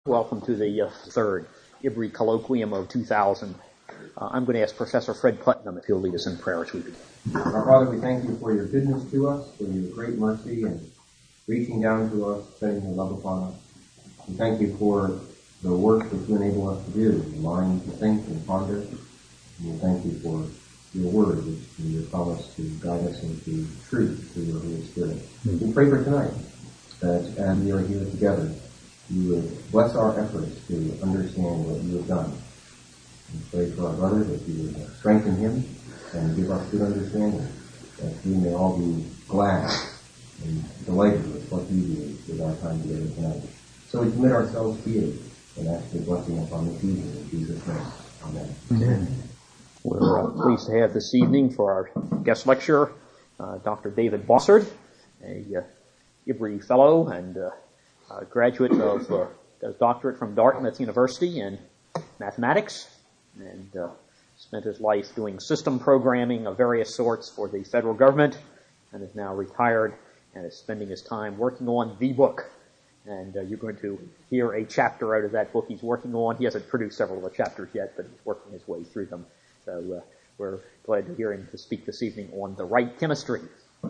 Welcome to the third IBRI Colloquium of 2000. I'm going to ask Professor Fred Putnam if he'll lead us in prayer as we begin. Our Father, we thank you for your goodness to us, for your great mercy and reaching down to us, sending your love upon us. We thank you for the work that you enable us to do, the mind to think and ponder. And we thank you for your word, which is your promise to guide us into truth through your Holy Spirit. Mm-hmm. We pray for tonight that as we are here together, you would bless our efforts to understand what you have done. We pray for our brother that you would strengthen him and give us good understanding, that we may all be glad and delighted with what you do with our time together tonight. So we commit ourselves to you and ask your blessing upon this evening in Jesus' name. Amen. Amen. We're pleased to have this evening for our guest lecturer, Dr. David Bossard, a IBRI fellow and graduate of a doctorate from Dartmouth University in mathematics, and spent his life doing system programming of various sorts for the federal government, and is now retired and is spending his time working on the book. And you're going to hear a chapter out of that book he's working on. He hasn't produced several of the chapters yet, but he's working his way through them. So we're glad to hear him to speak this evening on the right chemistry.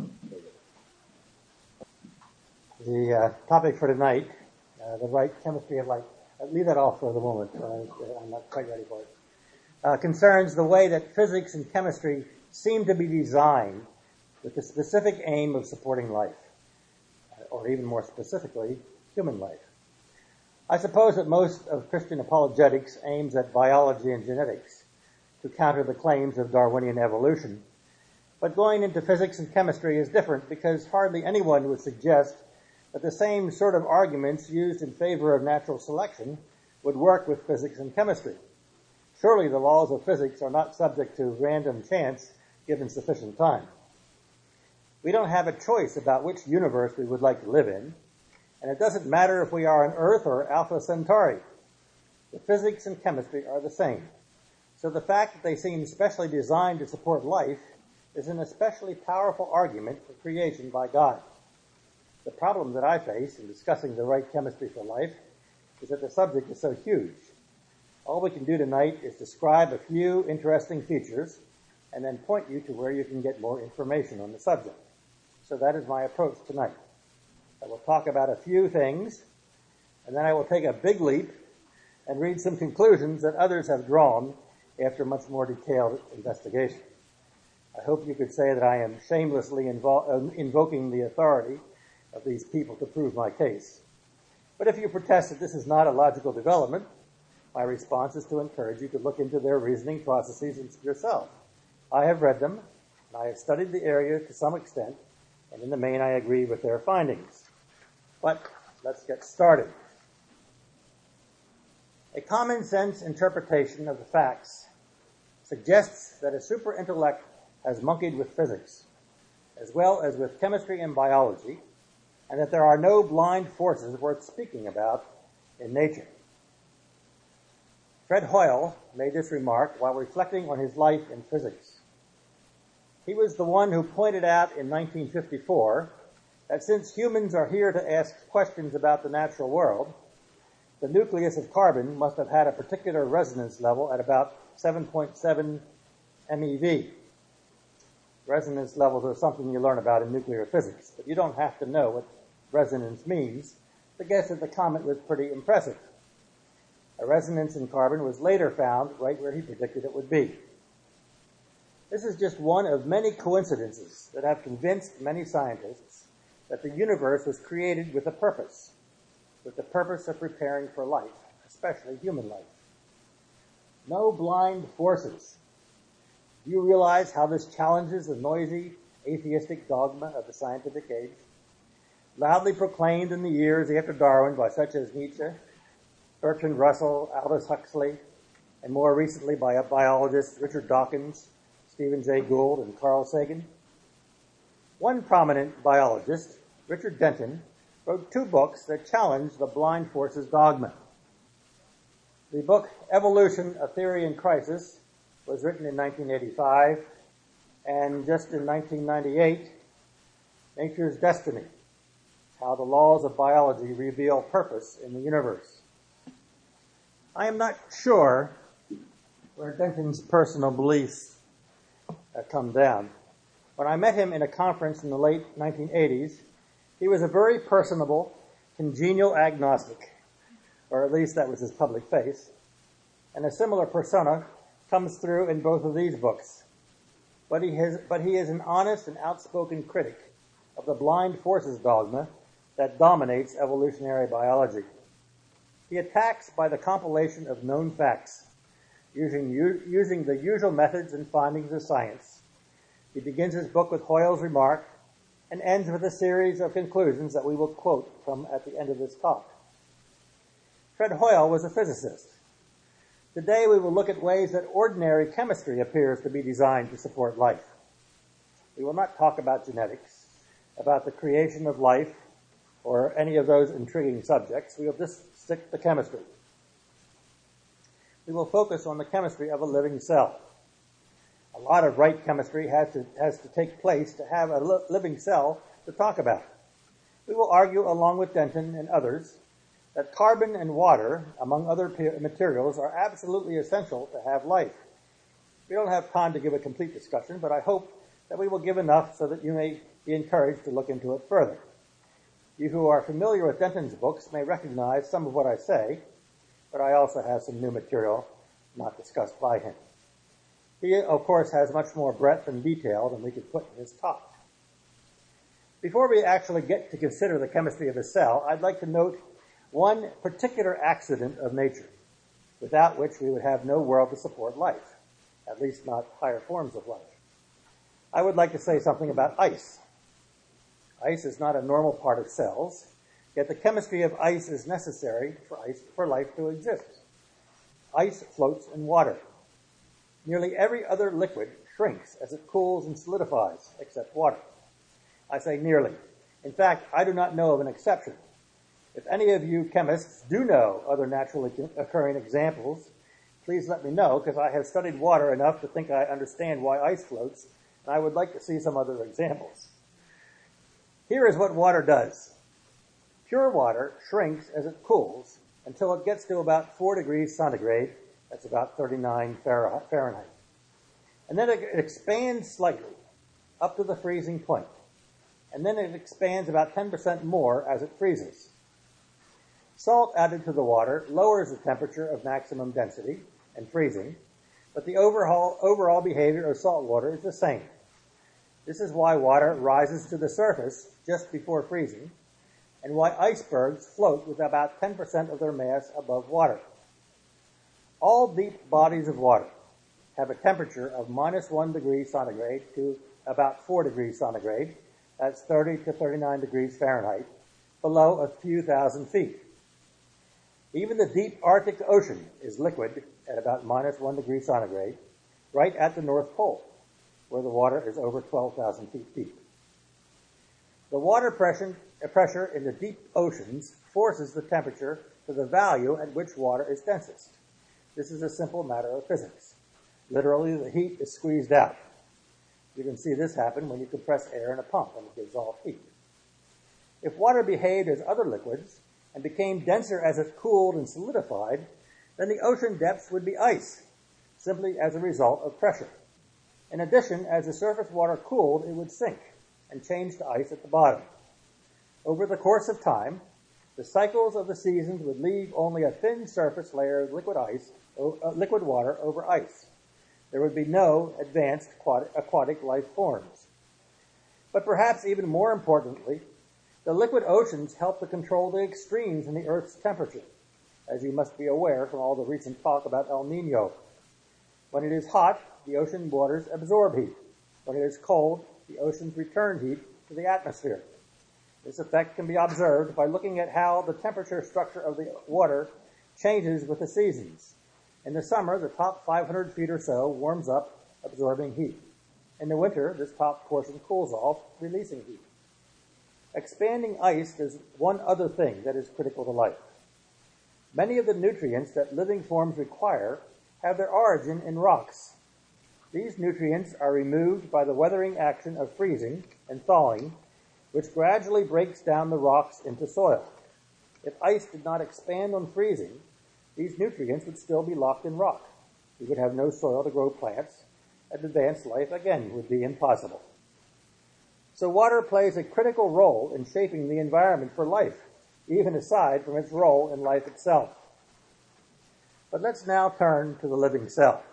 The topic for tonight, the right chemistry of life. I'll leave that off for the moment. I'm not quite ready for it. Concerns the way that physics and chemistry seem to be designed with the specific aim of supporting life, or even more specifically, human life. I suppose that most of Christian apologetics aims at biology and genetics to counter the claims of Darwinian evolution. But going into physics and chemistry is different because hardly anyone would suggest that the same sort of arguments used in favor of natural selection would work with physics and chemistry. Surely the laws of physics are not subject to random chance given sufficient time. We don't have a choice about which universe we would like to live in, and it doesn't matter if we are on Earth or Alpha Centauri. The physics and chemistry are the same. So the fact that they seem specially designed to support life is an especially powerful argument for creation by God. The problem that I face in discussing the right chemistry for life is that the subject is so huge. All we can do tonight is describe a few interesting features and then point you to where you can get more information on the subject. So that is my approach tonight. I will talk about a few things, and then I will take a big leap and read some conclusions that others have drawn after much more detailed investigation. I hope you could say that I am shamelessly invoking the authority of these people to prove my case. But if you protest that this is not a logical development, my response is to encourage you to look into their reasoning processes yourself. I have read them, and I have studied the area to some extent, and in the main I agree with their findings. But let's get started. A common sense interpretation of the facts suggests that a superintellect has monkeyed with physics, as well as with chemistry and biology, and that there are no blind forces worth speaking about in nature. Fred Hoyle made this remark while reflecting on his life in physics. He was the one who pointed out in 1954 that since humans are here to ask questions about the natural world, the nucleus of carbon must have had a particular resonance level at about 7.7 MeV. Resonance levels are something you learn about in nuclear physics, but you don't have to know what resonance means to guess that the comet was pretty impressive. A resonance in carbon was later found right where he predicted it would be. This is just one of many coincidences that have convinced many scientists that the universe was created with a purpose of preparing for life, especially human life. No blind forces. Do you realize how this challenges the noisy, atheistic dogma of the scientific age? Loudly proclaimed in the years after Darwin by such as Nietzsche, Bertrand Russell, Aldous Huxley, and more recently by biologists Richard Dawkins, Stephen Jay Gould, and Carl Sagan. One prominent biologist, Richard Denton, wrote 2 books that challenge the blind forces dogma. The book Evolution, A Theory in Crisis was written in 1985, and just in 1998, Nature's Destiny, how the laws of biology reveal purpose in the universe. I am not sure where Denton's personal beliefs come down. When I met him in a conference in the late 1980s, he was a very personable, congenial agnostic, or at least that was his public face, and a similar persona comes through in both of these books. But he is an honest and outspoken critic of the blind forces dogma that dominates evolutionary biology. He attacks by the compilation of known facts, using the usual methods and findings of science. He begins his book with Hoyle's remark and ends with a series of conclusions that we will quote from at the end of this talk. Fred Hoyle was a physicist. Today we will look at ways that ordinary chemistry appears to be designed to support life. We will not talk about genetics, about the creation of life, or any of those intriguing subjects. We will just stick to chemistry. We will focus on the chemistry of a living cell. A lot of right chemistry has to take place to have a living cell to talk about. We will argue, along with Denton and others, that carbon and water, among other materials, are absolutely essential to have life. We don't have time to give a complete discussion, but I hope that we will give enough so that you may be encouraged to look into it further. You who are familiar with Denton's books may recognize some of what I say, but I also have some new material not discussed by him. He, of course, has much more breadth and detail than we could put in his talk. Before we actually get to consider the chemistry of a cell, I'd like to note one particular accident of nature, without which we would have no world to support life, at least not higher forms of life. I would like to say something about ice. Ice is not a normal part of cells, yet the chemistry of ice is necessary for life to exist. Ice floats in water. Nearly every other liquid shrinks as it cools and solidifies, except water. I say nearly. In fact, I do not know of an exception. If any of you chemists do know other naturally occurring examples, please let me know, because I have studied water enough to think I understand why ice floats, and I would like to see some other examples. Here is what water does. Pure water shrinks as it cools until it gets to about 4 degrees centigrade. That's about 39 Fahrenheit. And then it expands slightly up to the freezing point. And then it expands about 10% more as it freezes. Salt added to the water lowers the temperature of maximum density and freezing, but the overall behavior of salt water is the same. This is why water rises to the surface just before freezing, and why icebergs float with about 10% of their mass above water. All deep bodies of water have a temperature of minus 1 degree centigrade to about 4 degrees centigrade. That's 30 to 39 degrees Fahrenheit, below a few thousand feet. Even the deep Arctic Ocean is liquid at about minus 1 degree centigrade, right at the North Pole, where the water is over 12,000 feet deep. The water pressure in the deep oceans forces the temperature to the value at which water is densest. This is a simple matter of physics. Literally, the heat is squeezed out. You can see this happen when you compress air in a pump and it gives off heat. If water behaved as other liquids and became denser as it cooled and solidified, then the ocean depths would be ice, simply as a result of pressure. In addition, as the surface water cooled, it would sink and change to ice at the bottom. Over the course of time, the cycles of the seasons would leave only a thin surface layer of liquid water over ice. There would be no advanced aquatic life forms. But perhaps even more importantly, the liquid oceans help to control the extremes in the Earth's temperature, as you must be aware from all the recent talk about El Nino. When it is hot, the ocean waters absorb heat. When it is cold, the oceans return heat to the atmosphere. This effect can be observed by looking at how the temperature structure of the water changes with the seasons. In the summer, the top 500 feet or so warms up, absorbing heat. In the winter, this top portion cools off, releasing heat. Expanding ice does one other thing that is critical to life. Many of the nutrients that living forms require have their origin in rocks. These nutrients are removed by the weathering action of freezing and thawing, which gradually breaks down the rocks into soil. If ice did not expand on freezing, these nutrients would still be locked in rock. We would have no soil to grow plants, and advanced life, again, would be impossible. So water plays a critical role in shaping the environment for life, even aside from its role in life itself. But let's now turn to the living cell.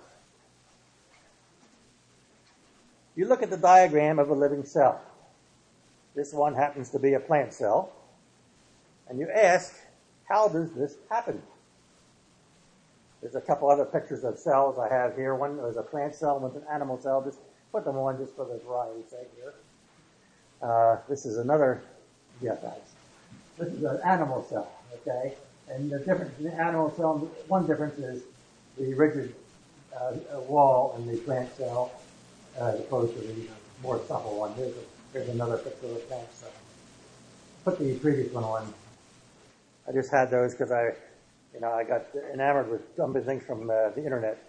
You look at the diagram of a living cell. This one happens to be a plant cell. And you ask, how does this happen? There's a couple other pictures of cells I have here. One was a plant cell, one's an animal cell. Just put them on just for the variety's sake here. This is another, guys. This is an animal cell, okay? And the difference in the animal cell, one difference is the rigid wall in the plant cell as opposed to the more supple one. Here's another picture of the plant cell. Put the previous one on. I just had those because I got enamored with dumping things from the internet.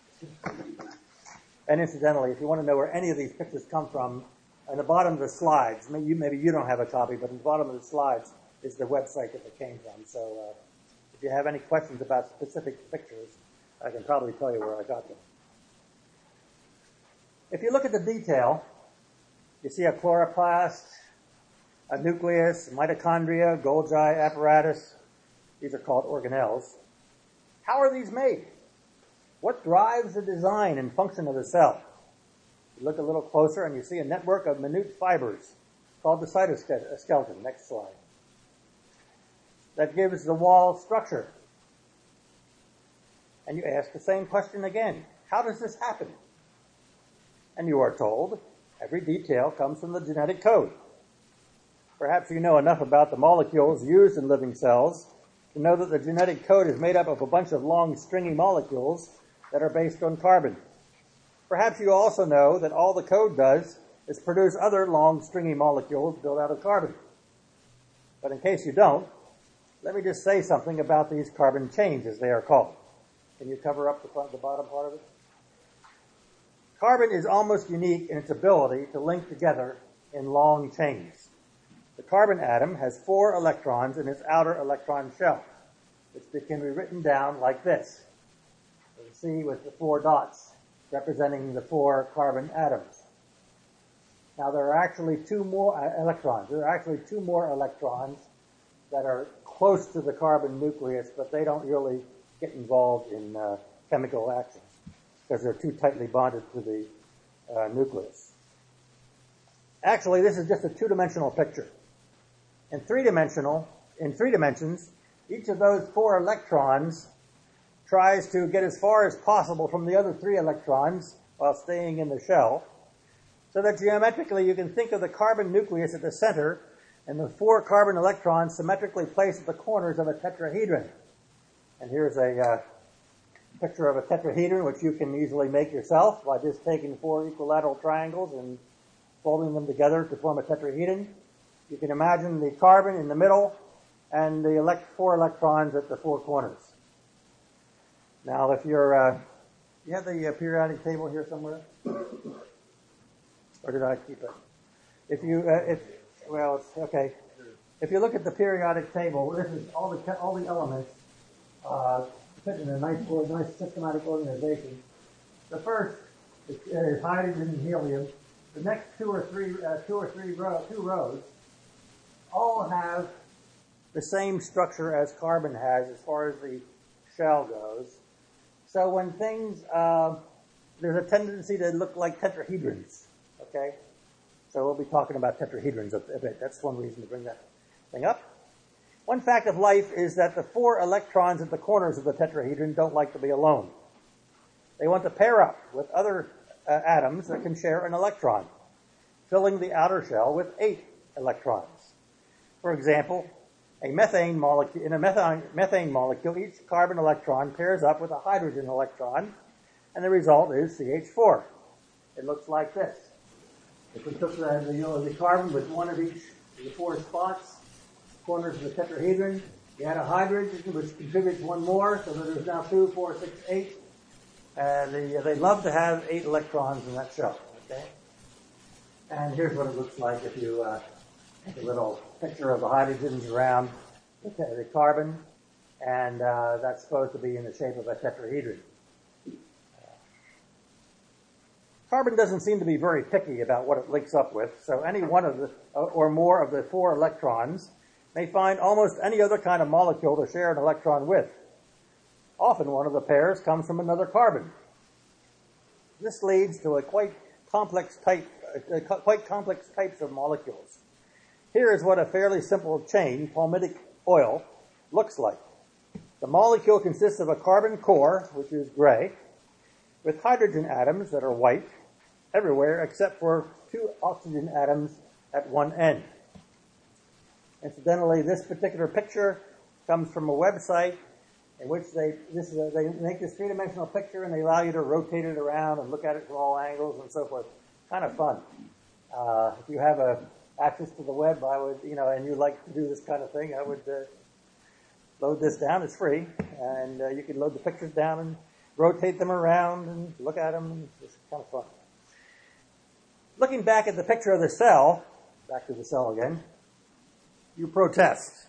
And incidentally, if you want to know where any of these pictures come from, on the bottom of the slides, maybe you don't have a copy, but at the bottom of the slides is the website that they came from. So if you have any questions about specific pictures, I can probably tell you where I got them. If you look at the detail, you see a chloroplast, a nucleus, mitochondria, Golgi apparatus. These are called organelles. How are these made? What drives the design and function of the cell? You look a little closer and you see a network of minute fibers called the cytoskeleton. Next slide. That gives the wall structure. And you ask the same question again. How does this happen? And you are told every detail comes from the genetic code. Perhaps you know enough about the molecules used in living cells to know that the genetic code is made up of a bunch of long, stringy molecules that are based on carbon. Perhaps you also know that all the code does is produce other long, stringy molecules built out of carbon. But in case you don't, let me just say something about these carbon chains, as they are called. Can you cover up the bottom part of it? Carbon is almost unique in its ability to link together in long chains. The carbon atom has 4 electrons in its outer electron shell, which can be written down like this. You see with the 4 dots representing the 4 carbon atoms. Now there are actually 2 more electrons. There are actually 2 more electrons that are close to the carbon nucleus, but they don't really get involved in chemical actions because they're too tightly bonded to the nucleus. Actually, this is just a 2-dimensional picture. In 3 dimensions, each of those 4 electrons tries to get as far as possible from the other 3 electrons while staying in the shell, so that geometrically you can think of the carbon nucleus at the center and the 4 carbon electrons symmetrically placed at the corners of a tetrahedron. And here's a picture of a tetrahedron, which you can easily make yourself by just taking 4 equilateral triangles and folding them together to form a tetrahedron. You can imagine the carbon in the middle and the 4 electrons at the 4 corners. Now, if you're, you have the periodic table here somewhere? Or did I keep it? If you, okay. If you look at the periodic table, this is all the elements fit in a nice systematic organization. The first is hydrogen and helium. The next two rows all have the same structure as carbon has as far as the shell goes. So when things, there's a tendency to look like tetrahedrons, okay? So we'll be talking about tetrahedrons a bit. That's one reason to bring that thing up. One fact of life is that the 4 electrons at the corners of the tetrahedron don't like to be alone. They want to pair up with other atoms that can share an electron, filling the outer shell with 8 electrons. For example, in a methane molecule, each carbon electron pairs up with a hydrogen electron, and the result is CH4. It looks like this. If we took the carbon with one of each of the 4 spots, corners of the tetrahedron, you add a hydrogen, which contributes 1 more, so that there's now 2, 4, 6, 8. They love to have 8 electrons in that shell, okay? And here's what it looks like if you take a little picture of the hydrogens around the carbon. and that's supposed to be in the shape of a tetrahedron. Carbon doesn't seem to be very picky about what it links up with, so any one of the or more of the 4 electrons may find almost any other kind of molecule to share an electron with. Often one of the pairs comes from another carbon. This leads to a quite complex types of molecules. Here is what a fairly simple chain, palmitic oil, looks like. The molecule consists of a carbon core, which is gray, with hydrogen atoms that are white everywhere except for 2 oxygen atoms at one end. Incidentally, this particular picture comes from a website in which they make this 3-dimensional picture and they allow you to rotate it around and look at it from all angles and so forth. Kind of fun. If you have access to the web, I would, and you like to do this kind of thing, I would load this down. It's free, and you can load the pictures down and rotate them around and look at them. It's kind of fun. Looking back at the picture of the cell, back to the cell again, you protest.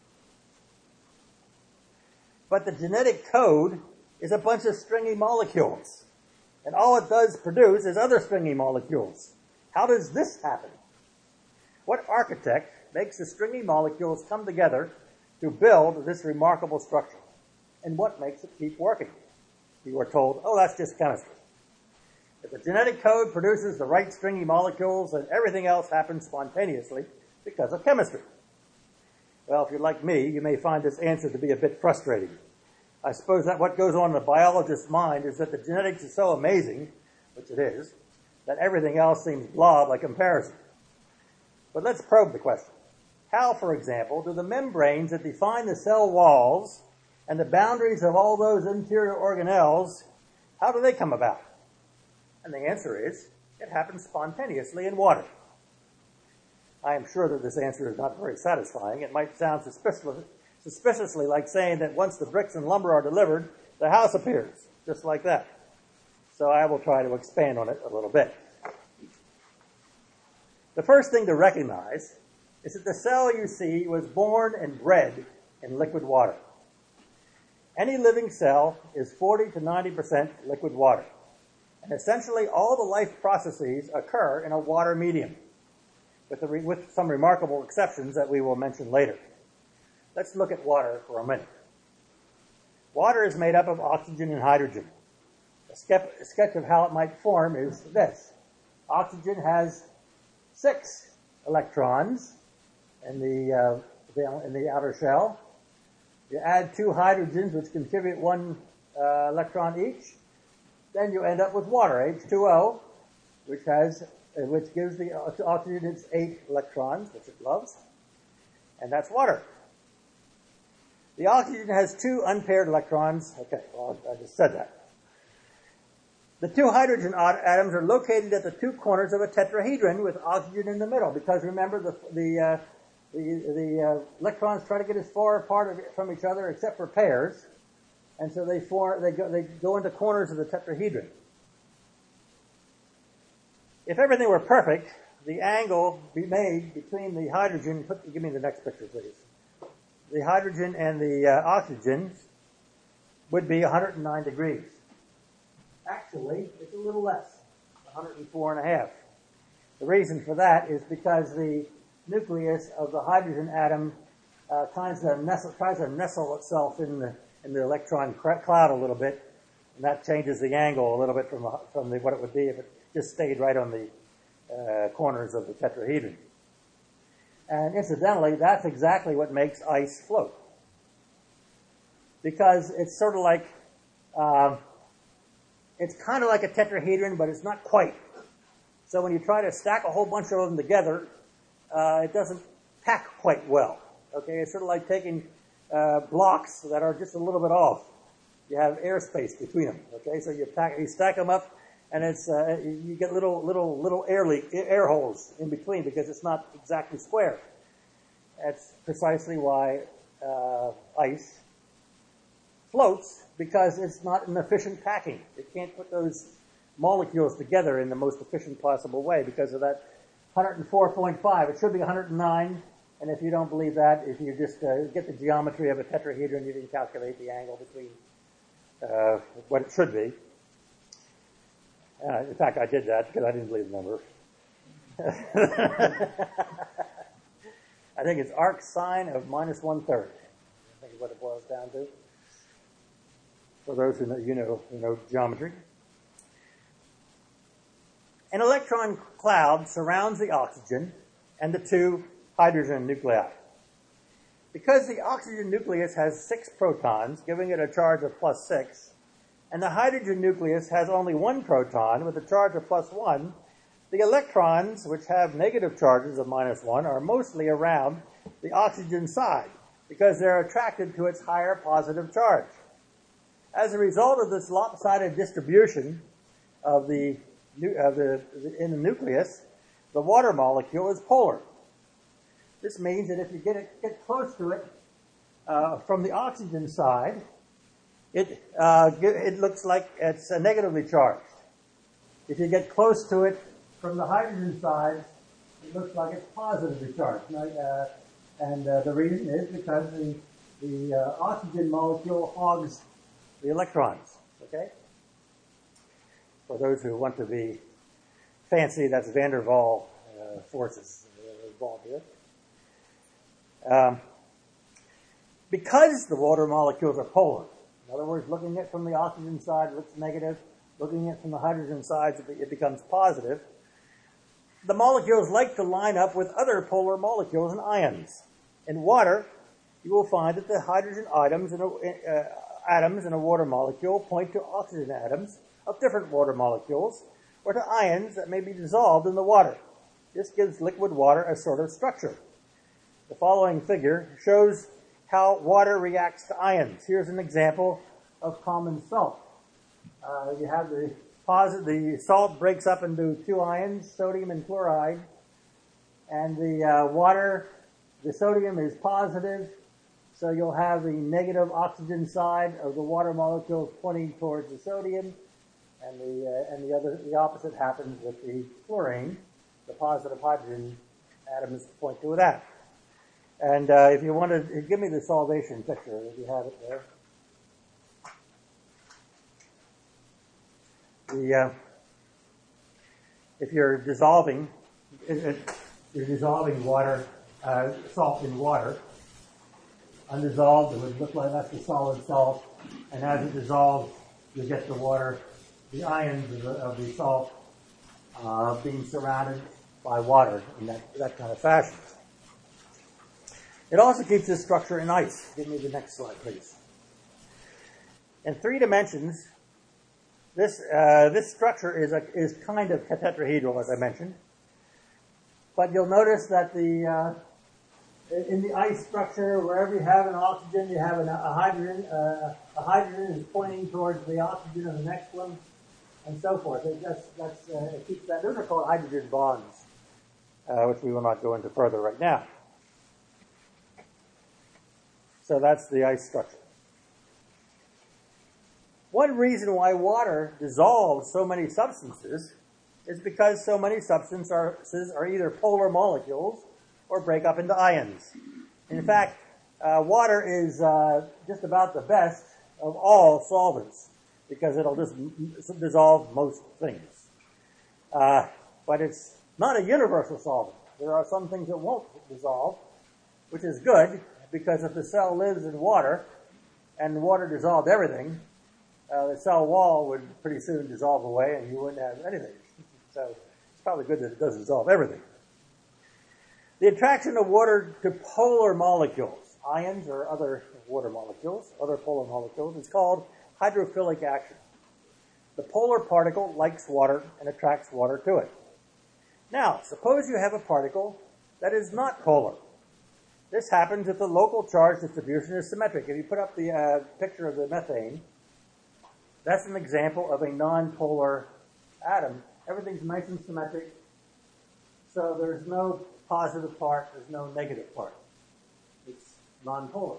But the genetic code is a bunch of stringy molecules. And all it does produce is other stringy molecules. How does this happen? What architect makes the stringy molecules come together to build this remarkable structure? And what makes it keep working? You are told, oh, that's just chemistry. If the genetic code produces the right stringy molecules, then everything else happens spontaneously because of chemistry. Well, if you're like me, you may find this answer to be a bit frustrating. I suppose that what goes on in the biologist's mind is that the genetics is so amazing, which it is, that everything else seems blah by comparison. But let's probe the question. How, for example, do the membranes that define the cell walls and the boundaries of all those interior organelles, how do they come about? And the answer is, it happens spontaneously in water. I am sure that this answer is not very satisfying. It might sound suspiciously like saying that once the bricks and lumber are delivered, the house appears, just like that. So I will try to expand on it a little bit. The first thing to recognize is that the cell you see was born and bred in liquid water. Any living cell is 40 to 90% liquid water. And essentially all the life processes occur in a water medium, with some remarkable exceptions that we will mention later. Let's look at water for a minute. Water is made up of oxygen and hydrogen. A sketch of how it might form is this. Oxygen has 6 electrons in the outer shell. You add 2 hydrogens, which contribute 1 electron each. Then you end up with water, H2O, which gives the oxygen its 8 electrons, which it loves, and that's water. The oxygen has 2 unpaired electrons. Okay, well, I just said that. The 2 hydrogen atoms are located at the 2 corners of a tetrahedron with oxygen in the middle, because remember the electrons try to get as far apart from each other except for pairs, and so they go into corners of the tetrahedron. If everything were perfect, the angle be made between the hydrogen, give me the next picture, please. The hydrogen and the oxygen would be 109 degrees. Actually, it's a little less, 104.5. The reason for that is because the nucleus of the hydrogen atom tries to nestle itself in the electron cloud a little bit, and that changes the angle a little bit from what it would be if it just stayed right on the corners of the tetrahedron. And incidentally, that's exactly what makes ice float. Because it's sort of like, it's kind of like a tetrahedron, but it's not quite. So when you try to stack a whole bunch of them together, it doesn't pack quite well. Okay, it's sort of like taking blocks that are just a little bit off. You have airspace between them. Okay, so you stack them up, and it's you get little air holes in between because it's not exactly square. That's precisely why ice floats, because it's not an efficient packing. It can't put those molecules together in the most efficient possible way because of that 104.5. It should be 109.5, And if you don't believe that, if you just get the geometry of a tetrahedron, you can calculate the angle between what it should be. In fact, I did that because I didn't believe the number. I think it's arc sine of minus 1/3. I think is what it boils down to. For those who know geometry. An electron cloud surrounds the oxygen and the two hydrogen nuclei. Because the oxygen nucleus has 6 protons, giving it a charge of +6, and the hydrogen nucleus has only 1 proton with a charge of +1, the electrons, which have negative charges of -1, are mostly around the oxygen side because they're attracted to its higher positive charge. As a result of this lopsided distribution in the nucleus, the water molecule is polar. This means that if you get close to it from the oxygen side, it looks like it's negatively charged. If you get close to it from the hydrogen side, it looks like it's positively charged. The reason is because the oxygen molecule hogs the electrons. Okay? For those who want to be fancy, that's van der Waals forces involved here. Because the water molecules are polar, in other words, looking at it from the oxygen side, it looks negative. Looking at it from the hydrogen side, it becomes positive. The molecules like to line up with other polar molecules and ions. In water, you will find that the hydrogen atoms in a water molecule point to oxygen atoms of different water molecules, or to ions that may be dissolved in the water. This gives liquid water a sort of structure. The following figure shows how water reacts to ions. Here's an example of common salt. You have the salt breaks up into 2 ions, sodium and chloride, and the sodium is positive, so you'll have the negative oxygen side of the water molecule pointing towards the sodium, and the opposite happens with the chlorine. The positive hydrogen atoms point to that. And if you want to give me the solvation picture, if you have it there. If you're dissolving water, salt in water, undissolved, it would look like that's the solid salt, and as it dissolves, you get the water, the ions of the salt being surrounded by water in that kind of fashion. It also keeps this structure in ice. Give me the next slide, please. In 3 dimensions, this structure is kind of tetrahedral, as I mentioned. But you'll notice that in the ice structure, wherever you have an oxygen, you have a hydrogen. A hydrogen is pointing towards the oxygen of the next one, and so forth. It keeps that. Those are called hydrogen bonds, which we will not go into further right now. So that's the ice structure. One reason why water dissolves so many substances is because so many substances are either polar molecules or break up into ions. In fact, water is just about the best of all solvents because it'll just dissolve most things. But it's not a universal solvent. There are some things that won't dissolve, which is good because if the cell lives in water and the water dissolved everything, the cell wall would pretty soon dissolve away and you wouldn't have anything. So it's probably good that it doesn't dissolve everything. The attraction of water to polar molecules, ions or other water molecules, other polar molecules, is called hydrophilic action. The polar particle likes water and attracts water to it. Now, suppose you have a particle that is not polar. This happens if the local charge distribution is symmetric. If you put up the picture of the methane, that's an example of a non-polar atom. Everything's nice and symmetric, so there's no positive part, there's no negative part. It's non-polar.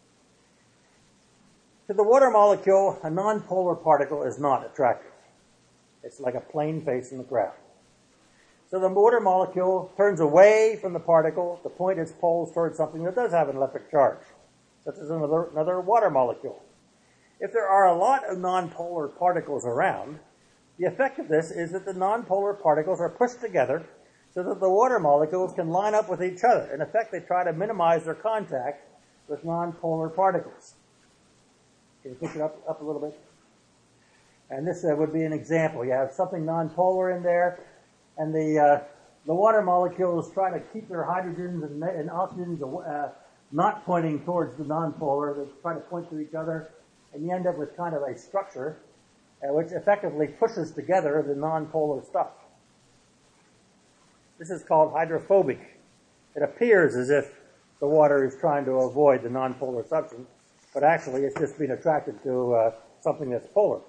To the water molecule, a non-polar particle is not attractive. It's like a plain face in the ground. So the water molecule turns away from the particle to point its poles towards something that does have an electric charge, such as another water molecule. If there are a lot of nonpolar particles around, the effect of this is that the nonpolar particles are pushed together so that the water molecules can line up with each other. In effect, they try to minimize their contact with nonpolar particles. Can you push it up a little bit? And this would be an example. You have something nonpolar in there, and the water molecules try to keep their hydrogens and oxygens not pointing towards the nonpolar. They try to point to each other, and you end up with kind of a structure which effectively pushes together the nonpolar stuff. This is called hydrophobic. It appears as if the water is trying to avoid the nonpolar substance, but actually it's just being attracted to something that's polar.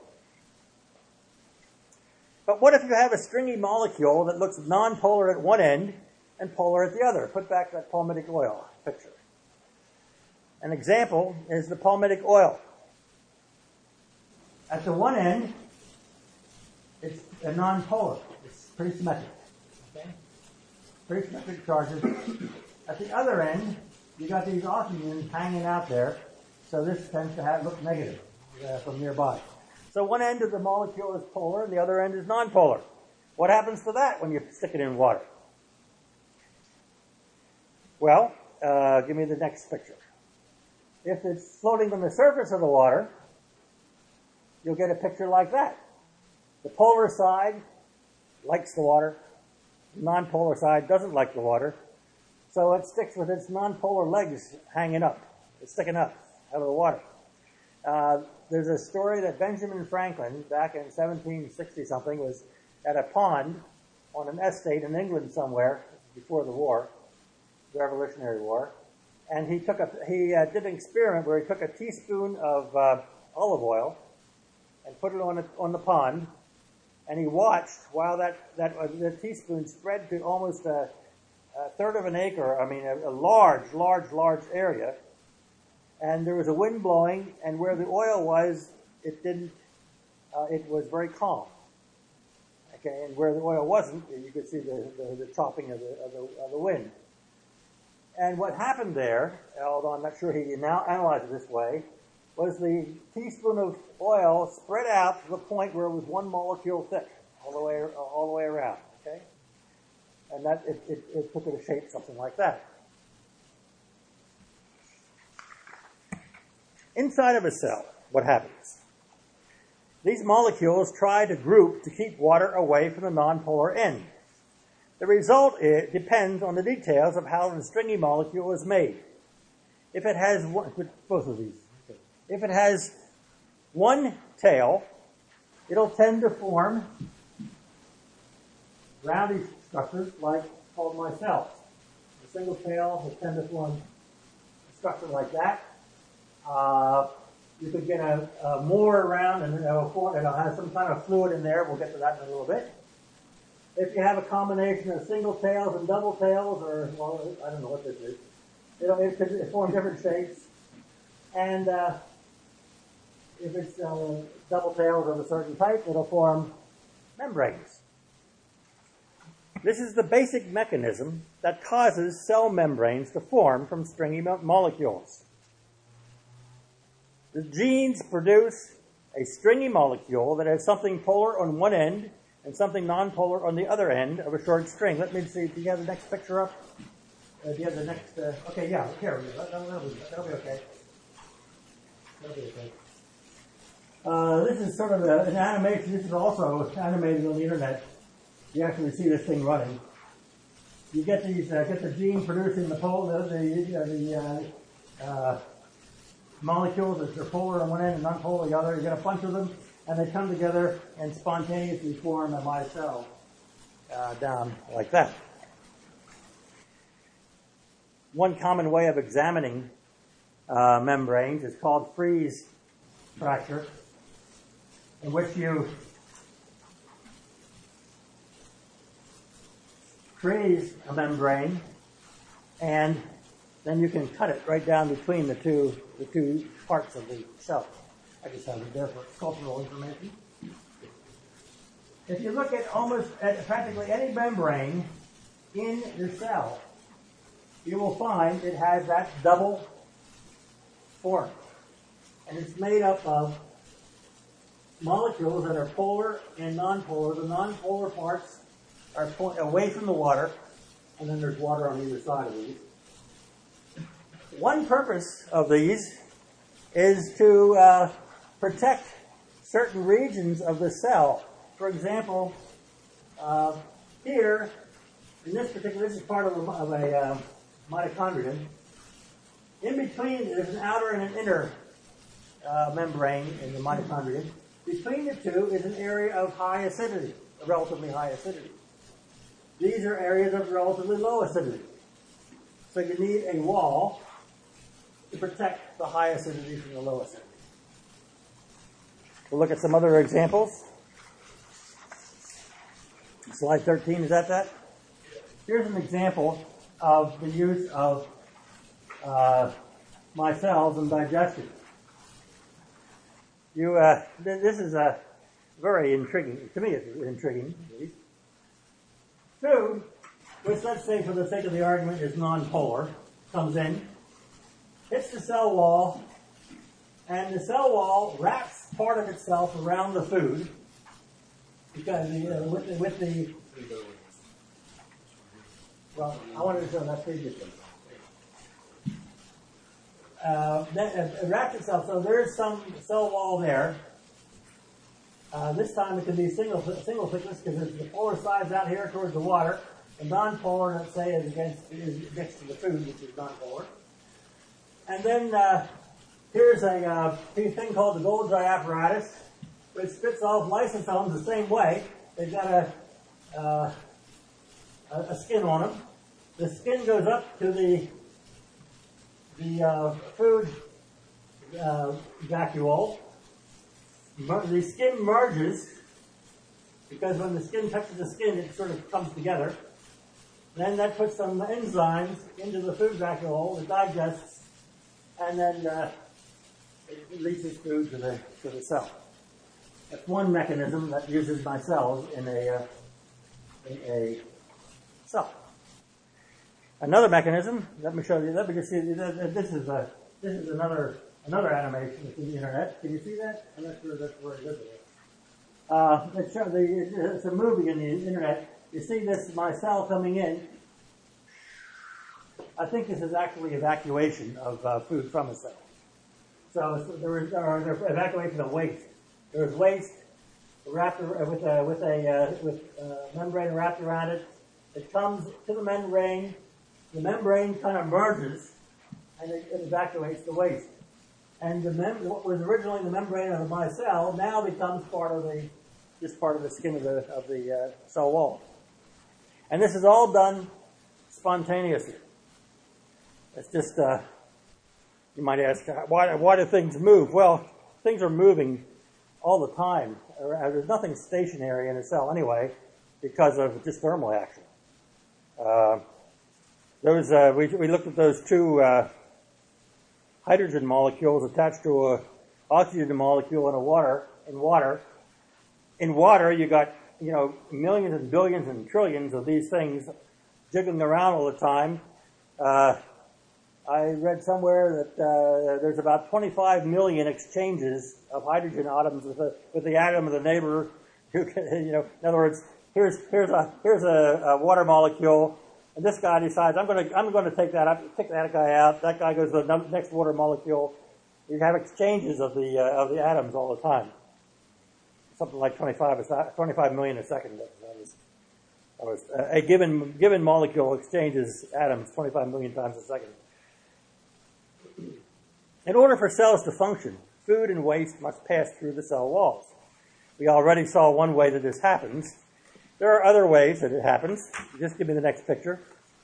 But what if you have a stringy molecule that looks nonpolar at one end and polar at the other? Put back that palmitic oil picture. An example is the palmitic oil. At the one end, it's a nonpolar. It's pretty symmetric. Okay? Pretty symmetric charges. At the other end, you got these oxygens hanging out there, so this tends to look negative from nearby. So one end of the molecule is polar, and the other end is nonpolar. What happens to that when you stick it in water? Well, give me the next picture. If it's floating on the surface of the water, you'll get a picture like that. The polar side likes the water. The nonpolar side doesn't like the water. So it sticks with its nonpolar legs hanging up. It's sticking up out of the water. There's a story that Benjamin Franklin, back in 1760-something, was at a pond on an estate in England somewhere before the war, the Revolutionary War, and he did an experiment where he took a teaspoon of olive oil and put it on the pond, and he watched while the teaspoon spread to almost a third of an acre. I mean, a large area. And there was a wind blowing, and where the oil was, it was very calm. Okay, and where the oil wasn't, you could see the chopping of the wind. And what happened there, although I'm not sure he now analyzed it this way, was the teaspoon of oil spread out to the point where it was one molecule thick all the way around. Okay, and that it took it to shape something like that. Inside of a cell, what happens? These molecules try to group to keep water away from the nonpolar end. The result depends on the details of how the stringy molecule is made. If it has one tail, it'll tend to form roundy structures called micelles. A single tail will tend to form a structure like that. You could get a moor around and it'll have some kind of fluid in there. We'll get to that in a little bit. If you have a combination of single tails and double tails, or, well, I don't know what this is, it forms different shapes. And if it's double tails of a certain type, it'll form membranes. This is the basic mechanism that causes cell membranes to form from stringy molecules. The genes produce a stringy molecule that has something polar on one end and something nonpolar on the other end of a short string. Let me see. Do you have the next picture up? Do you have the next? Okay, yeah. Here, that'll be okay. That'll be okay. This is sort of an animation. This is also animated on the internet. You actually see this thing running. You get these, get the gene producing the molecules that are polar on one end and nonpolar on the other. You get a bunch of them, and they come together and spontaneously form a micelle down like that. One common way of examining membranes is called freeze fracture, in which you freeze a membrane, and then you can cut it right down between the two parts of the cell. I just have it there for cultural information. if you look at practically any membrane in your cell, you will find it has that double form. And it's made up of molecules that are polar and nonpolar. The nonpolar parts are away from the water, and then there's water on either side of these. One purpose of these is to protect certain regions of the cell. For example, here, in this is part of a mitochondrion. In between, there's an outer and an inner membrane in the mitochondrion. Between the two is an area of high acidity, relatively high acidity. These are areas of relatively low acidity. So you need a wall to protect the high acidity from the low acidity. We'll look at some other examples. Slide 13, is that? Here's an example of the use of my cells in digestion. This is very intriguing. To me, it's intriguing. Food, which let's say for the sake of the argument is nonpolar, comes in, hits the cell wall, and the cell wall wraps part of itself around the food because well, I wanted to show that previously. It wraps itself, so there's some cell wall there. This time it can be single thickness because the polar side's out here towards the near The non-polar, let's say, is next to the food, which is non-polar. And then here's a thing called the Golgi apparatus, which spits off lysosomes the same way. They've got a skin on them. The skin goes up to the food vacuole. The skin merges, because when the skin touches the skin, it sort of comes together. Then that puts some enzymes into the food vacuole, it digests, and then it releases food to the cell. That's one mechanism that uses my cells in a cell. Another mechanism, let me show you, let me just see, this is another animation that's in the internet. Can you see that? I'm not sure that's where it is. It's a movie in the internet. You see this, my cell coming in. I think this is actually evacuation of food from a cell. So they're evacuation of waste. There's waste wrapped with a membrane wrapped around it. It comes to the membrane. The membrane kind of merges, and it evacuates the waste. And what was originally the membrane of my cell now becomes part of the skin of the cell wall. And this is all done spontaneously. It's just, you might ask, why do things move? Well, things are moving all the time. There's nothing stationary in a cell anyway, because of just thermal action. We looked at those two hydrogen molecules attached to an oxygen molecule in water. In water, you got millions and billions and trillions of these things jiggling around all the time. I read somewhere that there's about 25 million exchanges of hydrogen atoms with the atom of the neighbor. In other words, here's a water molecule, and this guy decides I'm going to take that guy out. That guy goes to the next water molecule. You have exchanges of the atoms all the time. Something like 25 million a second. A given molecule exchanges atoms 25 million times a second. In order for cells to function, food and waste must pass through the cell walls. We already saw one way that this happens. There are other ways that it happens. Just give me the next picture.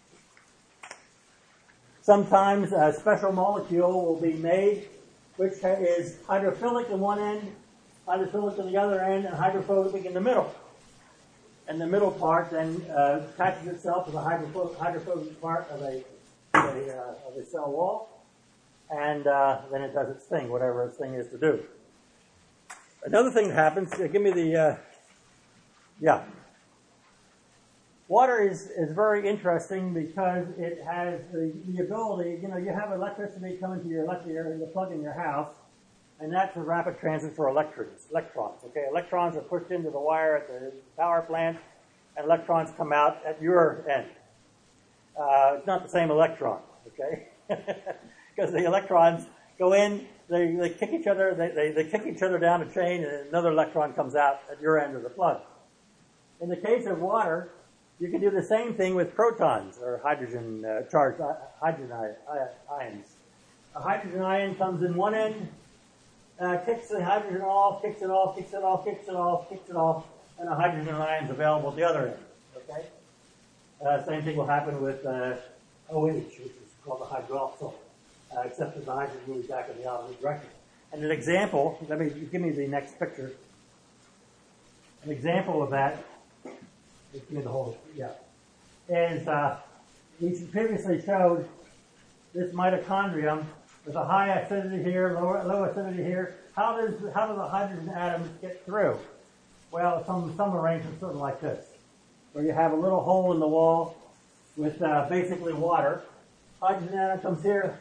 Sometimes a special molecule will be made which is hydrophilic in one end, hydrophilic in the other end, and hydrophobic in the middle. And the middle part then attaches itself to the hydrophobic part of a cell wall, and then it does its thing, whatever its thing is to do. Another thing that happens, give me the Yeah. Water is very interesting because it has the ability, you have electricity coming to your plug in your house, and that's a rapid transit for electrons. Okay? Electrons are pushed into the wire at the power plant, and electrons come out at your end. It's not the same electron, okay? Because the electrons go in, they kick each other, they kick each other down a chain, and another electron comes out at your end of the plug. In the case of water, you can do the same thing with protons, or hydrogen charged hydrogen ions. A hydrogen ion comes in one end, kicks the hydrogen off, kicks it off, kicks it off, kicks it off, kicks it off, and a hydrogen ion is available at the other end. Okay? Same thing will happen with OH, which is called the hydroxyl, except that the hydrogen moves back in the opposite direction. And an example, give me the next picture. An example of that, give me the whole, is we previously showed this mitochondrium with a high acidity here, low acidity here. How do the hydrogen atoms get through? Well, some arrangements sort of like this, where you have a little hole in the wall with basically water. Hydrogen atom comes here,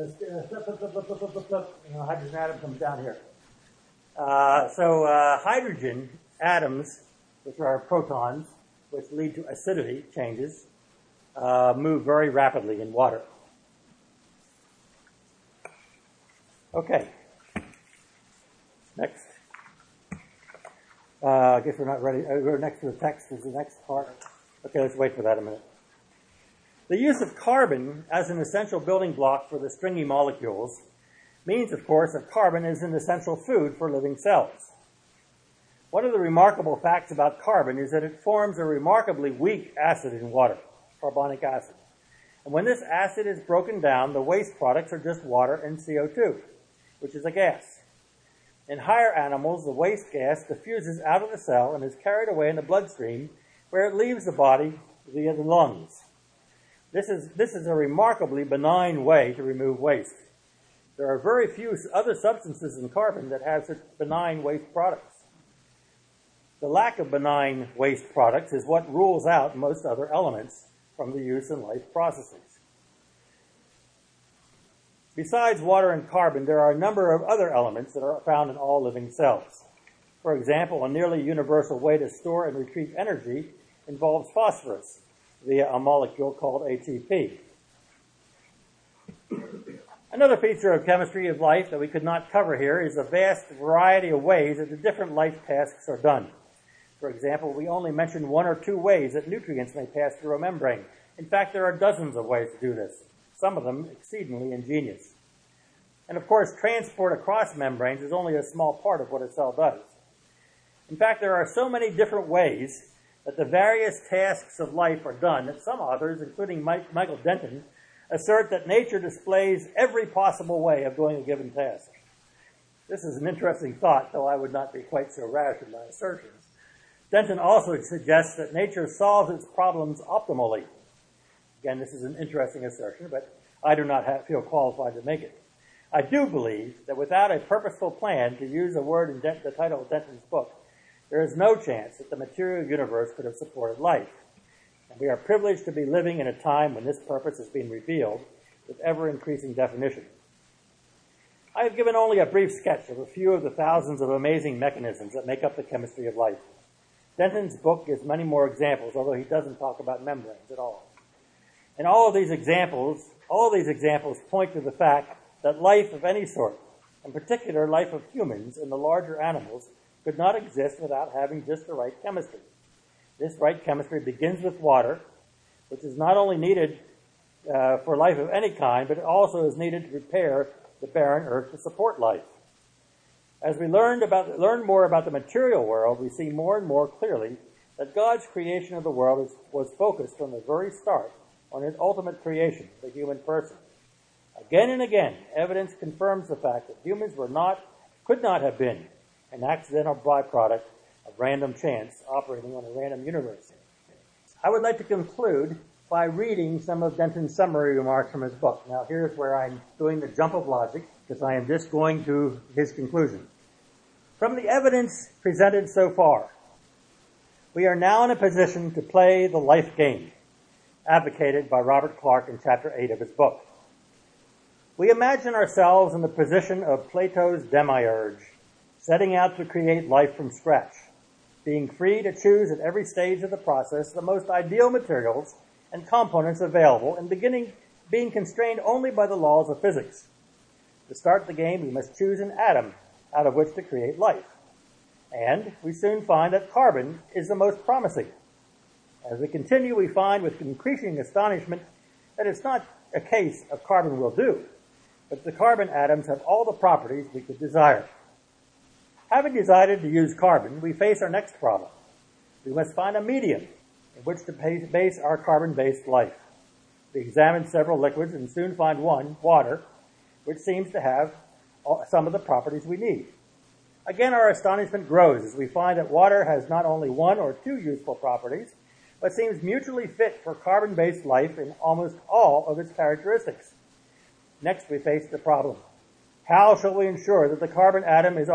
hydrogen atom comes down here. So hydrogen atoms, which are protons, which lead to acidity changes, move very rapidly in water. Okay. Next. I guess we're not ready. We're next to the text is the next part. Okay, let's wait for that a minute. The use of carbon as an essential building block for the stringy molecules means, of course, that carbon is an essential food for living cells. One of the remarkable facts about carbon is that it forms a remarkably weak acid in water, carbonic acid. And when this acid is broken down, the waste products are just water and CO2, which is a gas. In higher animals, the waste gas diffuses out of the cell and is carried away in the bloodstream, where it leaves the body via the lungs. This is a remarkably benign way to remove waste. There are very few other substances in carbon that have such benign waste products. The lack of benign waste products is what rules out most other elements from the use in life processes. Besides water and carbon, there are a number of other elements that are found in all living cells. For example, a nearly universal way to store and retrieve energy involves phosphorus via a molecule called ATP. Another feature of chemistry of life that we could not cover here is the vast variety of ways that the different life tasks are done. For example, we only mentioned one or two ways that nutrients may pass through a membrane. In fact, there are dozens of ways to do this, some of them exceedingly ingenious. And of course, transport across membranes is only a small part of what a cell does. In fact, there are so many different ways that the various tasks of life are done that some authors, including Michael Denton, assert that nature displays every possible way of doing a given task. This is an interesting thought, though I would not be quite so rash in my assertions. Denton also suggests that nature solves its problems optimally. Again, this is an interesting assertion, but I do not feel qualified to make it. I do believe that without a purposeful plan, to use a word in the title of Denton's book, there is no chance that the material universe could have supported life. And we are privileged to be living in a time when this purpose is being revealed with ever-increasing definition. I have given only a brief sketch of a few of the thousands of amazing mechanisms that make up the chemistry of life. Denton's book gives many more examples, although he doesn't talk about membranes at all. And all these examples point to the fact that life of any sort, in particular life of humans and the larger animals, could not exist without having just the right chemistry. This right chemistry begins with water, which is not only needed for life of any kind, but it also is needed to prepare the barren earth to support life. As we learn more about the material world, we see more and more clearly that God's creation of the world was focused from the very start on his ultimate creation, the human person. Again and again, evidence confirms the fact that humans could not have been an accidental byproduct of random chance operating on a random universe. I would like to conclude by reading some of Denton's summary remarks from his book. Now, here's where I'm doing the jump of logic, because I am just going to his conclusion. From the evidence presented so far, we are now in a position to play the life game advocated by Robert Clark in chapter 8 of his book. We imagine ourselves in the position of Plato's demiurge, setting out to create life from scratch, being free to choose at every stage of the process the most ideal materials and components available, and being constrained only by the laws of physics. To start the game, we must choose an atom out of which to create life. And we soon find that carbon is the most promising. As we continue, we find with increasing astonishment that it's not a case of carbon will do, but the carbon atoms have all the properties we could desire. Having decided to use carbon, we face our next problem. We must find a medium in which to base our carbon-based life. We examine several liquids and soon find one, water, which seems to have some of the properties we need. Again, our astonishment grows as we find that water has not only one or two useful properties, but seems mutually fit for carbon-based life in almost all of its characteristics. Next, we face the problem. How shall we ensure that the carbon atom is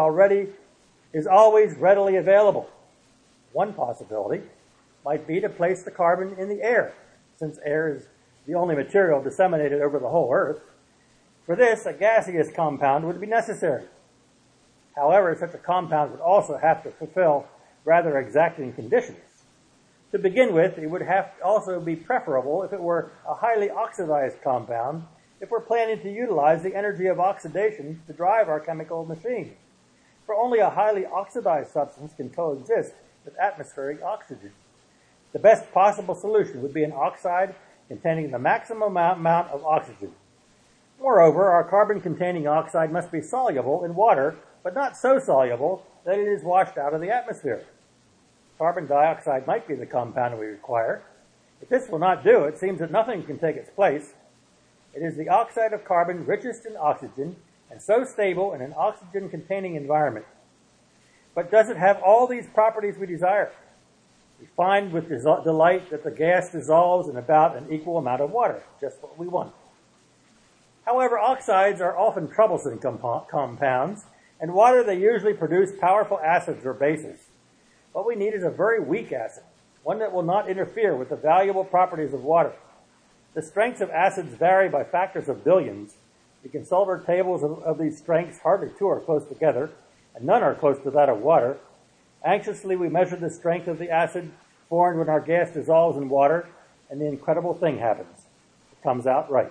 always readily available? One possibility might be to place the carbon in the air, since air is the only material disseminated over the whole earth. For this, a gaseous compound would be necessary. However, such a compound would also have to fulfill rather exacting conditions. To begin with, it would have to also be preferable if it were a highly oxidized compound, if we're planning to utilize the energy of oxidation to drive our chemical machine. For only a highly oxidized substance can coexist with atmospheric oxygen. The best possible solution would be an oxide containing the maximum amount of oxygen. Moreover, our carbon-containing oxide must be soluble in water, but not so soluble that it is washed out of the atmosphere. Carbon dioxide might be the compound we require. If this will not do, it seems that nothing can take its place. It is the oxide of carbon richest in oxygen and so stable in an oxygen-containing environment. But does it have all these properties we desire? We find with delight that the gas dissolves in about an equal amount of water, just what we want. However, oxides are often troublesome compounds, and water they usually produce powerful acids or bases. What we need is a very weak acid, one that will not interfere with the valuable properties of water. The strengths of acids vary by factors of billions. You can consult our tables of these strengths. Hardly two are close together, and none are close to that of water. Anxiously, we measure the strength of the acid formed when our gas dissolves in water, and the incredible thing happens. It comes out right.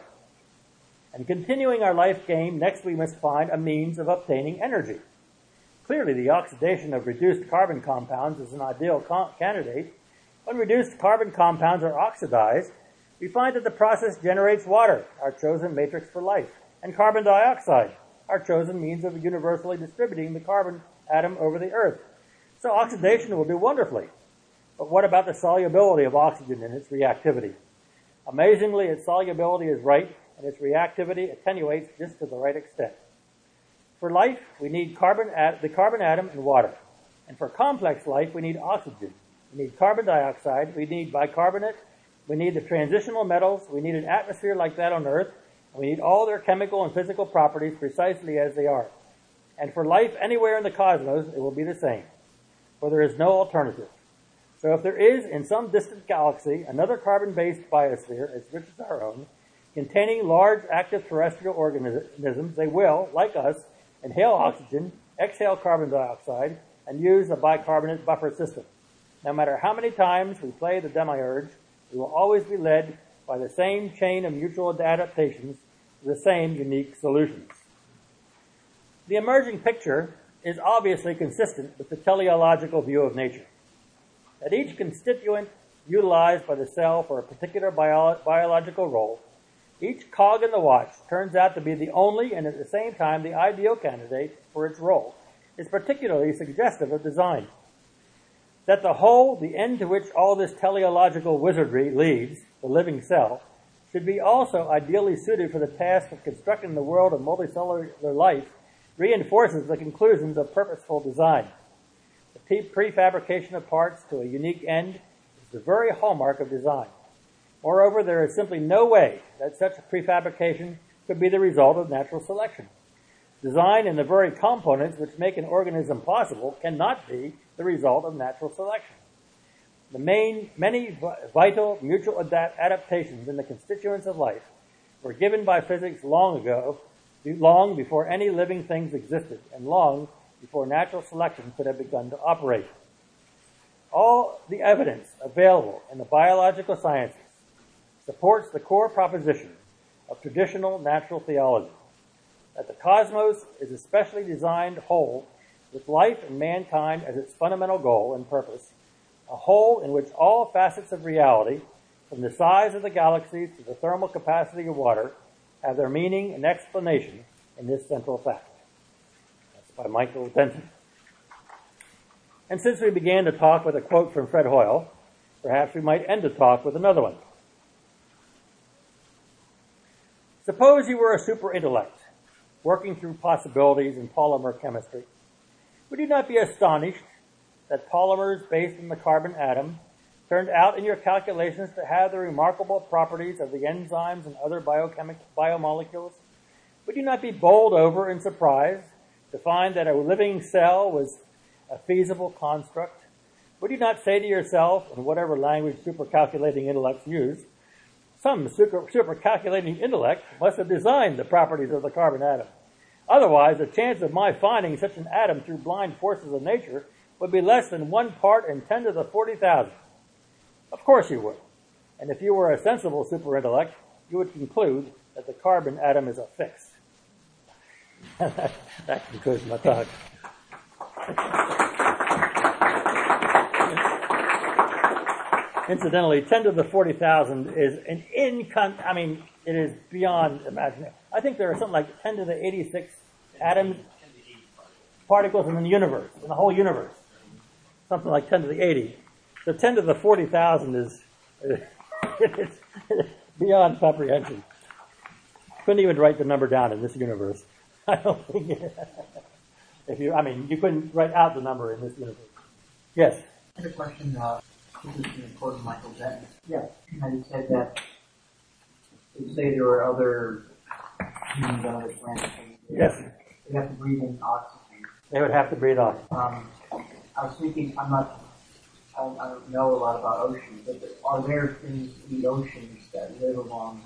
And continuing our life game, next we must find a means of obtaining energy. Clearly, the oxidation of reduced carbon compounds is an ideal candidate. When reduced carbon compounds are oxidized, we find that the process generates water, our chosen matrix for life, and carbon dioxide, our chosen means of universally distributing the carbon atom over the earth. So oxidation will do wonderfully. But what about the solubility of oxygen and its reactivity? Amazingly, its solubility is right, and its reactivity attenuates just to the right extent. For life, we need the carbon atom and water. And for complex life, we need oxygen. We need carbon dioxide. We need bicarbonate. We need the transitional metals. We need an atmosphere like that on Earth. And we need all their chemical and physical properties precisely as they are. And for life anywhere in the cosmos, it will be the same. For there is no alternative. So if there is, in some distant galaxy, another carbon-based biosphere as rich as our own, containing large active terrestrial organisms, they will, like us, inhale oxygen, exhale carbon dioxide, and use a bicarbonate buffer system. No matter how many times we play the demiurge, we will always be led by the same chain of mutual adaptations to the same unique solutions. The emerging picture is obviously consistent with the teleological view of nature, that each constituent utilized by the cell for a particular biological role, each cog in the watch, turns out to be the only and at the same time the ideal candidate for its role, is particularly suggestive of design. That the whole, the end to which all this teleological wizardry leads, the living cell, should be also ideally suited for the task of constructing the world of multicellular life reinforces the conclusions of purposeful design. The prefabrication of parts to a unique end is the very hallmark of design. Moreover, there is simply no way that such prefabrication could be the result of natural selection. Design and the very components which make an organism possible cannot be the result of natural selection. The many vital mutual adaptations in the constituents of life were given by physics long ago, long before any living things existed, and long before natural selection could have begun to operate. All the evidence available in the biological sciences supports the core proposition of traditional natural theology, that the cosmos is a specially designed whole with life and mankind as its fundamental goal and purpose, a whole in which all facets of reality, from the size of the galaxies to the thermal capacity of water, have their meaning and explanation in this central fact. That's by Michael Denton. And since we began to talk with a quote from Fred Hoyle, perhaps we might end the talk with another one. Suppose you were a super intellect, working through possibilities in polymer chemistry. Would you not be astonished that polymers based on the carbon atom turned out in your calculations to have the remarkable properties of the enzymes and other biomolecules? Would you not be bowled over and surprised to find that a living cell was a feasible construct? Would you not say to yourself, in whatever language supercalculating intellects use, some supercalculating intellect must have designed the properties of the carbon atom. Otherwise, the chance of my finding such an atom through blind forces of nature would be less than 1 part in 10 to the 40,000. Of course you would. And if you were a sensible superintellect, you would conclude that the carbon atom is a fix. That concludes my talk. Incidentally, 10 to the 40,000 is an it is beyond imagination. I think there are something like 10 to the 86 atoms, particles in the universe, in the whole universe. Something like 10 to the 80. So 10 to the 40,000 is it's beyond comprehension. Couldn't even write the number down in this universe. I don't think you couldn't write out the number in this universe. Yes? I have a question, this is a quote of Michael Denton. Yeah. And he said that they say there were other humans on other planets. Yes. They have to breathe in oxygen. They would have to breathe oxygen. I was thinking, I don't know a lot about oceans, but are there things in the oceans that live along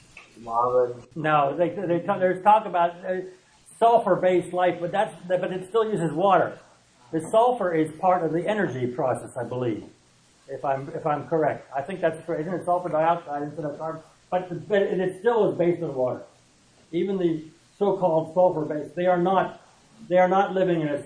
lava? No, there's talk about sulfur-based life, but it still uses water. The sulfur is part of the energy process, I believe, if I'm correct. I think that's correct. Isn't it sulfur dioxide instead of carbon? But it still is based on water. Even the so-called sulfur-based, they are not living in a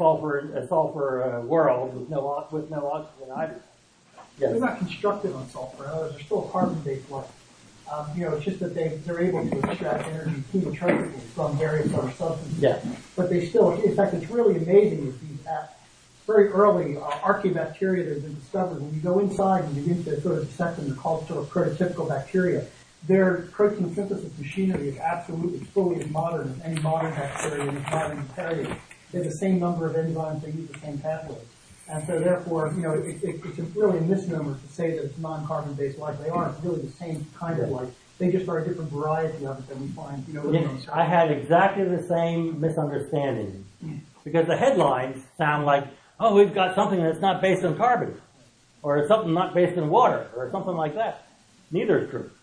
sulfur world with no oxygen either. Yes. They're not constructed on sulfur. In other words, they're still carbon-based life. It's just that they're able to extract energy chemotropically from various other substances. Yeah. But they still, in fact, it's really amazing that these very early archaeobacteria that have been discovered, when you go inside and begin to sort of dissect them, they're called sort of prototypical bacteria. Their protein synthesis machinery is absolutely fully as modern as any modern bacteria in this modern eukaryote. They have the same number of enzymes, they use the same pathways. And so therefore, it's really a misnomer to say that it's non-carbon-based life. They are really the same kind of life. They just are a different variety of it than we find, I had exactly the same misunderstanding. Because the headlines sound like, oh, we've got something that's not based on carbon. Or something not based on water. Or something like that. Neither is true.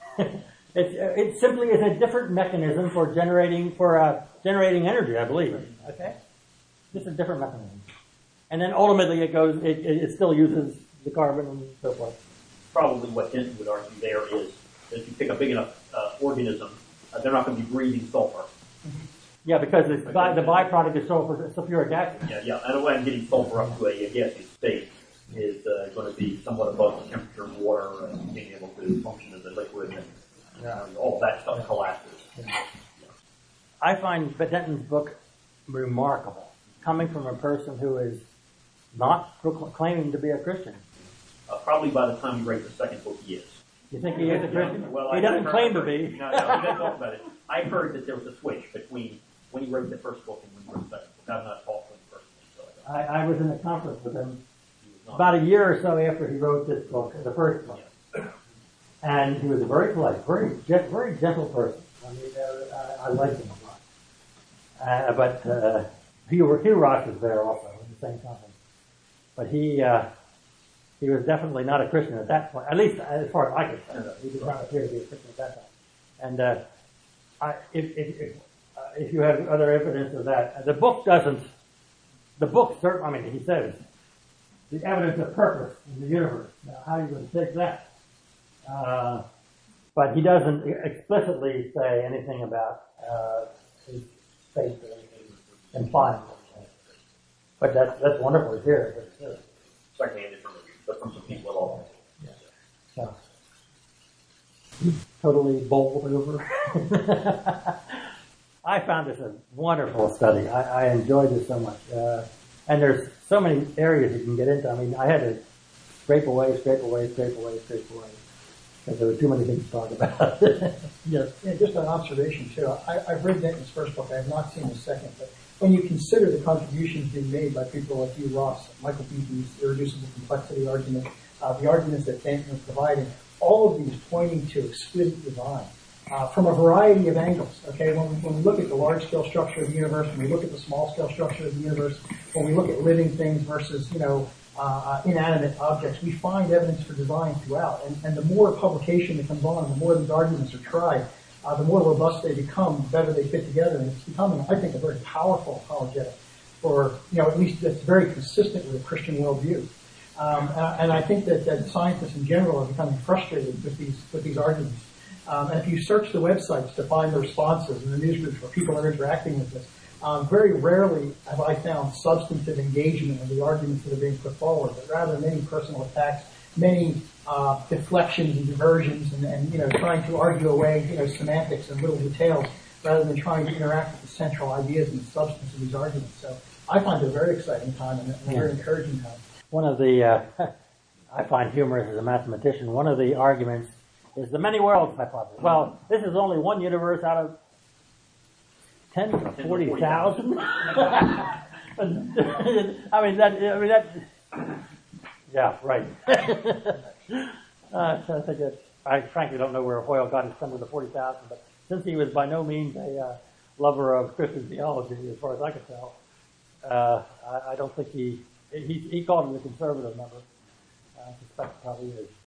It simply is a different mechanism for generating energy, I believe. Okay? Just a different mechanism. And then ultimately it still uses the carbon and so forth. Probably what Denton would argue there is that if you pick a big enough organism, they're not going to be breathing sulfur. Yeah, because the byproduct is sulfuric acid. Yeah. And getting sulfur up to a gaseous state is going to be somewhat above the temperature of water and being able to function as a liquid and all that stuff collapses. Yeah. I find Denton's book remarkable, coming from a person who is not claiming to be a Christian. Probably by the time you write the second book, he is. You think he is a Christian? Well, he doesn't claim to be. No, he doesn't talk about it. I heard that there was a switch between when he wrote the first book and when he wrote the second book. I've not talked to him personally. So I was in a conference with him about a year or so after he wrote this book, the first book. Yes. And he was a very polite, very gentle person. I mean, I liked him a lot. But Hugh Ross was there also in the same conference. But he he was definitely not a Christian at that point. At least as far as I could tell, he did not appear to be a Christian at that time. And if you have other evidence of that, the book doesn't. The book certainly. I mean, he says the evidence of purpose in the universe. Now, how are you going to take that? But he doesn't explicitly say anything about his faith or anything implying that. But that's wonderful to hear. Secondhand from some people at all. Yeah. So, totally bowled over. I found this a wonderful study. I enjoyed this so much. And there's so many areas you can get into. I mean, I had to scrape away, because there were too many things to talk about. Yes. Yeah, just an observation too. I've read Denton's first book. I have not seen the second, but when you consider the contributions being made by people like Hugh Ross, Michael Behe's irreducible complexity argument, the arguments that Denton was providing, all of these pointing to exquisite design from a variety of angles. Okay, when we look at the large-scale structure of the universe, when we look at the small-scale structure of the universe, when we look at living things versus inanimate objects, we find evidence for design throughout. And the more publication that comes on, the more these arguments are tried, the more robust they become, the better they fit together. And it's becoming, I think, a very powerful apologetic for, at least that's very consistent with a Christian worldview. And I think that scientists in general are becoming frustrated with these arguments. And if you search the websites to find the responses and the newsgroups where people are interacting with this, very rarely have I found substantive engagement in the arguments that are being put forward, but rather many personal attacks, many deflections and diversions, and trying to argue away semantics and little details rather than trying to interact with the central ideas and the substance of these arguments. So I find it a very exciting time and a very encouraging time. One of the I find humorous as a mathematician. One of the arguments is the many worlds hypothesis. Well, this is only one universe out of 10 to 40,000. Yeah, right. I frankly don't know where Hoyle got his number to 40,000, but since he was by no means a lover of Christian theology, as far as I could tell, I don't think he called it a conservative number. I suspect it probably is.